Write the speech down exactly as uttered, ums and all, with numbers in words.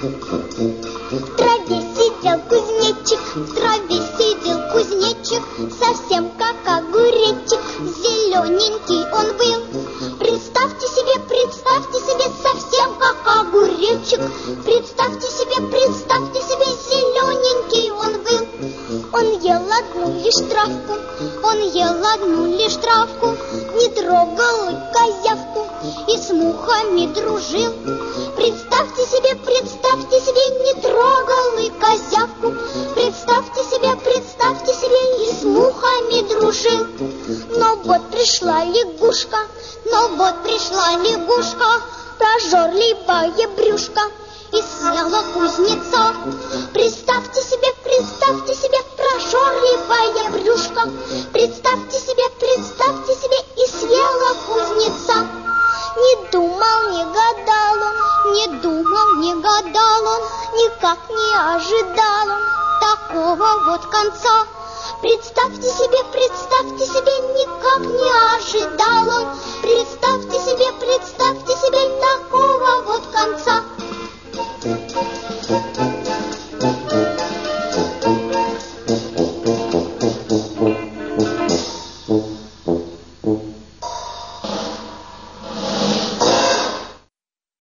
В траве сидел кузнечик, в траве сидел кузнечик, совсем как огуречек, зелененький он был. Представьте себе, представьте себе, совсем как огуречек. Представьте себе, представьте себе, зелененький он был. Он ел одну лишь травку, он ел одну лишь травку, не трогал и козявку, и с мухами дружил. Представьте себе, представьте себе, не трогал и козявку. Представьте себе, представьте себе, и с мухами дружил. Но вот пришла лягушка, но вот пришла лягушка, прожорливая брюшка, и съела кузнеца. Представьте себе, представьте себе, прожорливая брюшка. Представьте себе, представьте себе, и съела кузнеца. Не думал, не гадал он, не думал, не гадал он, никак не ожидал он такого вот конца. Представьте